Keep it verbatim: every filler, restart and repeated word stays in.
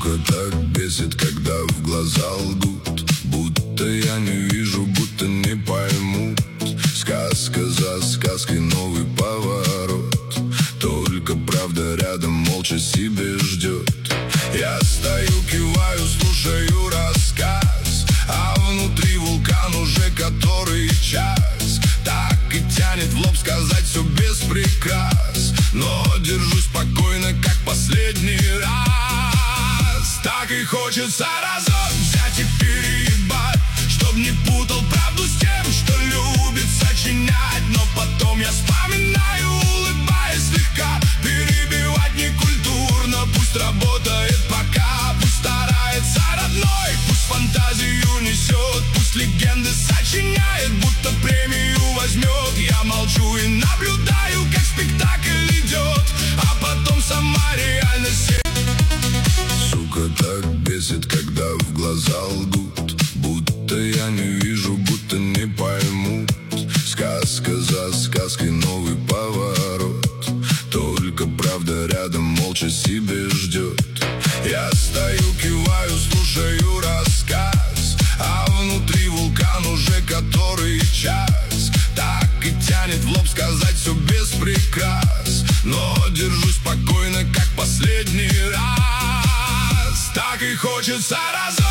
Сука, так бесит, когда в глаза лгут, будто я не вижу, будто не поймут. Сказка за сказкой, новый поворот, только правда рядом молча себе ждет. Я стою, киваю, слушаю рассказ, а внутри вулкан уже который час. Так и тянет в лоб сказать все без прикрас, но держусь спокойно, как последний раз. Так и хочется разок взять и переебать, чтоб не путал правду с тем, что любит сочинять. Но потом я вспоминаю, улыбаясь слегка, перебивать некультурно, пусть работает пока. Пусть старается родной, пусть фантазию несет, пусть легенды сочиняет, будто премию возьмет. Я молчу и наблюдаю, как спектакль идет, а потом сама реальность. Сука, так бесит, когда в глаза лгут, будто я не вижу, будто не поймут. Сказка за сказкой, новый поворот, только правда рядом молча себе ждет. Я стою, киваю, слушаю рассказ, а внутри вулкан уже который час. Так и тянет в лоб сказать все без прикрас, но держусь спокойно, как последний раз. Так и хочется разок